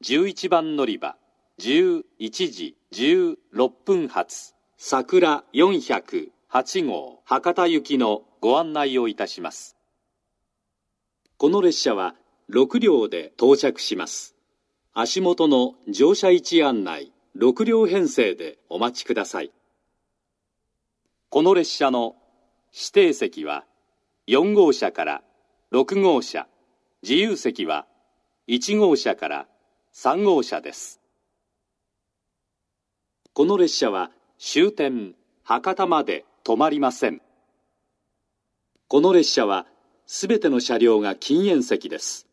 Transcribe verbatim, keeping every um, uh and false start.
じゅういちばん乗り場じゅういちじじゅうろっぷん発桜よんひゃくはちごう博多行きのご案内をいたします。この列車はろくりょうで到着します。足元の乗車位置案内ろくりょう編成でお待ちください。この列車の指定席はよんごうしゃからろくごうしゃ、自由席はいちごうしゃからさんごうしゃです。この列車は終点博多まで止まりません。この列車はすべての車両が禁煙席です。